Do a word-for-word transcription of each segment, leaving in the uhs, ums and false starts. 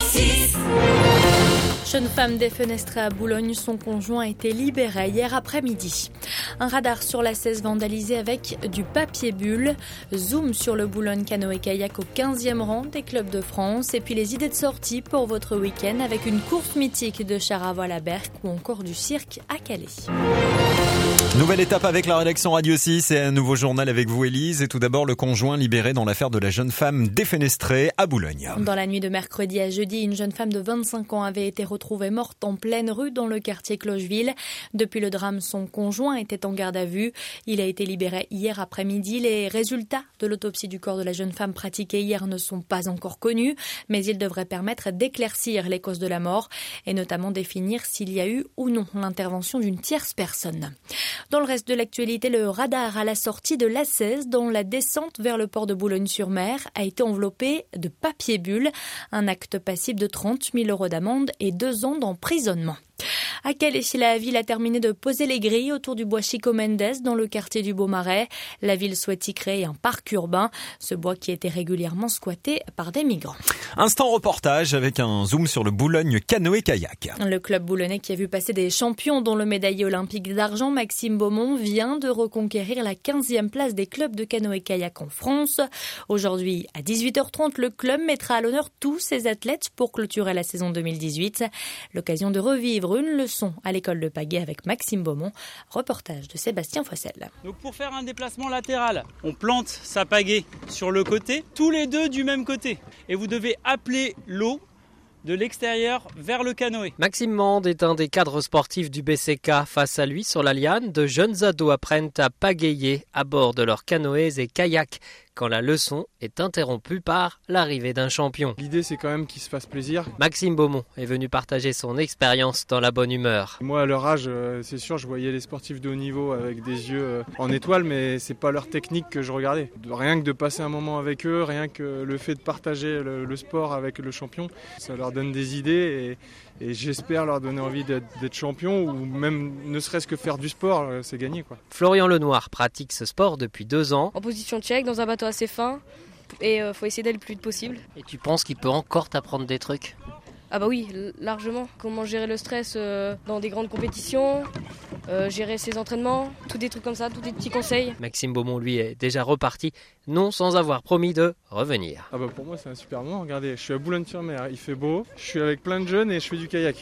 six. Jeune femme défenestrée à Boulogne, son conjoint a été libéré hier après-midi. Un radar sur la seize vandalisé avec du papier bulle. Zoom sur le Boulogne canoë-kayak au quinzième rang des clubs de France. Et puis les idées de sortie pour votre week-end avec une course mythique de char à voile à Berck ou encore du cirque à Calais. Nouvelle étape avec la rédaction Radio six et un nouveau journal avec vous, Élise. Et tout d'abord, le conjoint libéré dans l'affaire de la jeune femme défenestrée à Boulogne. Dans la nuit de mercredi à jeudi, une jeune femme de vingt-cinq ans avait été retrouvée morte en pleine rue dans le quartier Clocheville. Depuis le drame, son conjoint était en garde à vue. Il a été libéré hier après-midi. Les résultats de l'autopsie du corps de la jeune femme pratiquée hier ne sont pas encore connus, mais ils devraient permettre d'éclaircir les causes de la mort et notamment définir s'il y a eu ou non l'intervention d'une tierce personne. Dans le reste de l'actualité, le radar à la sortie de l'A seize dans la descente vers le port de Boulogne-sur-Mer a été enveloppé de papier bulle. Un acte passible de trente mille euros d'amende et deux ans d'emprisonnement. À Calais, la ville a terminé de poser les grilles autour du bois Chico Mendes dans le quartier du Beaumarais. La ville souhaite y créer un parc urbain, ce bois qui était régulièrement squatté par des migrants. Instant reportage avec un zoom sur le Boulogne canoë-kayak. Le club boulonnais qui a vu passer des champions dont le médaillé olympique d'argent Maxime Beaumont vient de reconquérir la quinzième place des clubs de canoë-kayak en France. Aujourd'hui, à dix-huit heures trente, le club mettra à l'honneur tous ses athlètes pour clôturer la saison deux mille dix-huit. L'occasion de revivre une leçon à l'école de pagaie avec Maxime Beaumont. Reportage de Sébastien Foissel. Donc pour faire un déplacement latéral, on plante sa pagaie sur le côté, tous les deux du même côté. Et vous devez appeler l'eau de l'extérieur vers le canoë. Maxime Mande est un des cadres sportifs du B C K. Face à lui, sur la liane, de jeunes ados apprennent à pagayer à bord de leurs canoës et kayaks quand la leçon est interrompue par l'arrivée d'un champion. L'idée, c'est quand même qu'il se fasse plaisir. Maxime Beaumont est venu partager son expérience dans la bonne humeur. Moi, à leur âge, c'est sûr, je voyais les sportifs de haut niveau avec des yeux en étoile, mais c'est pas leur technique que je regardais. Rien que de passer un moment avec eux, rien que le fait de partager le, le sport avec le champion, ça leur donne des idées et, et j'espère leur donner envie d'être, d'être champion ou même ne serait-ce que faire du sport, c'est gagné, quoi. Florian Lenoir pratique ce sport depuis deux ans. En position tchèque, dans un bateau assez fin, et il euh, faut essayer d'aller le plus vite possible. Et tu penses qu'il peut encore t'apprendre des trucs ? Ah bah oui, largement. Comment gérer le stress euh, dans des grandes compétitions, euh, gérer ses entraînements, tous des trucs comme ça, tous des petits conseils. Maxime Beaumont, lui, est déjà reparti, non sans avoir promis de revenir. Ah bah pour moi, c'est un super moment. Regardez, je suis à Boulogne-sur-Mer, il fait beau, je suis avec plein de jeunes et je fais du kayak.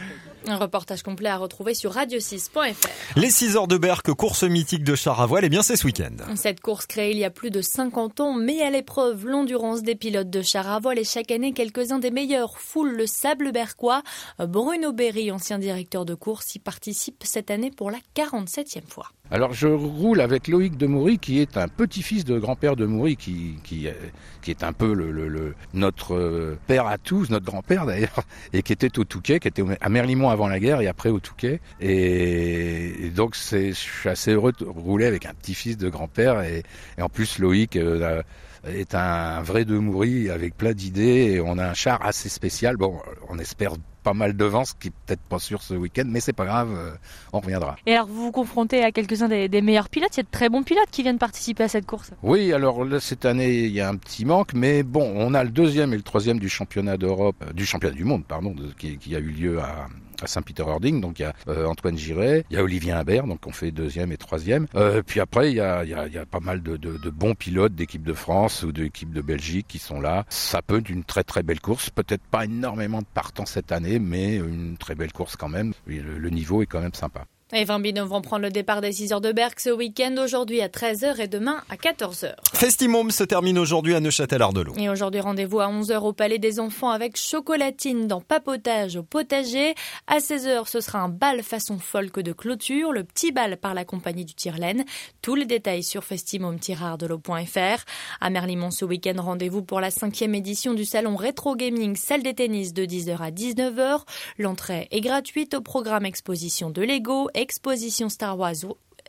Un reportage complet à retrouver sur radio six point f r. Les six heures de Berck, course mythique de char à voile, et bien c'est ce week-end. Cette course créée il y a plus de cinquante ans met à l'épreuve l'endurance des pilotes de char à voile et chaque année quelques-uns des meilleurs foulent le sable berquois. Bruno Berry, ancien directeur de course, y participe cette année pour la quarante-septième fois. Alors je roule avec Loïc de Moury qui est un petit-fils de grand-père de Moury qui, qui, qui est un peu le, le, le, notre père à tous, notre grand-père d'ailleurs, et qui était au Touquet, qui était à Merlimont avant la guerre et après au Touquet. Et, et donc c'est, je suis assez heureux de rouler avec un petit-fils de grand-père et, et en plus Loïc euh, est un vrai de Moury avec plein d'idées et on a un char assez spécial. Bon, on espère pas mal de vent, ce qui est peut-être pas sûr ce week-end, mais c'est pas grave, euh, on reviendra. Et alors vous vous confrontez à quelques-uns des, des meilleurs pilotes, il y a de très bons pilotes qui viennent participer à cette course. Oui, alors là, cette année il y a un petit manque, mais bon, on a le deuxième et le troisième du championnat d'Europe, euh, du championnat du monde, pardon, de, qui, qui a eu lieu à à Saint-Peter-Ording, donc il y a euh, Antoine Giret, il y a Olivier Imbert, donc on fait deuxième et troisième. Euh, puis après il y a, il y a, il y a pas mal de, de, de bons pilotes d'équipe de France ou d'équipe de Belgique qui sont là. Ça peut être une très très belle course, peut-être pas énormément de partants cette année, mais une très belle course quand même. Oui, le, le niveau est quand même sympa. Et vingt binômes vont prendre le départ des six heures de Berck ce week-end, aujourd'hui à treize heures et demain à quatorze heures. Festimum se termine aujourd'hui à Neuchâtel-Ardelot. Et aujourd'hui, rendez-vous à onze heures au Palais des Enfants avec chocolatine dans papotage au potager. À seize heures, ce sera un bal façon folk de clôture, le petit bal par la compagnie du Tire-Laine. Tous les détails sur festimum tiret ardelot point f r. À Merlimont ce week-end, rendez-vous pour la cinquième édition du salon Rétro Gaming, salle des tennis de dix heures à dix-neuf heures. L'entrée est gratuite au programme exposition de Lego, exposition Star Wars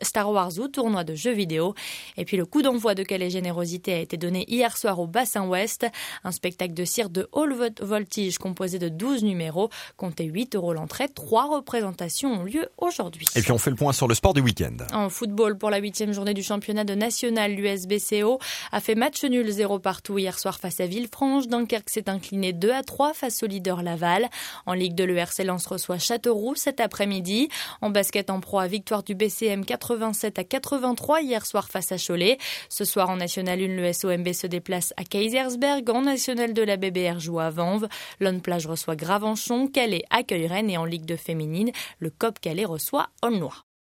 Star Wars ou tournoi de jeux vidéo. Et puis le coup d'envoi de Calais Générosité a été donné hier soir au Bassin Ouest. Un spectacle de cire de haute voltige composé de douze numéros. Comptez huit euros l'entrée. Trois représentations ont lieu aujourd'hui. Et puis on fait le point sur le sport du week-end. En football, pour la huitième journée du championnat de national, l'U S B C O a fait match nul zéro partout hier soir face à Villefranche. Dunkerque s'est incliné deux à trois face au leader Laval. En Ligue deux, le R C Lens reçoit Châteauroux cet après-midi. En basket en pro, victoire du B C M quatre-vingt-sept à quatre-vingt-trois hier soir face à Cholet. Ce soir en National un, le S O M B se déplace à Kaysersberg. En National deux, la B B R joue à Vanves. Lone Plage reçoit Gravenchon. Calais accueille Rennes et en Ligue deux féminine, le C O P Calais reçoit Aulnois.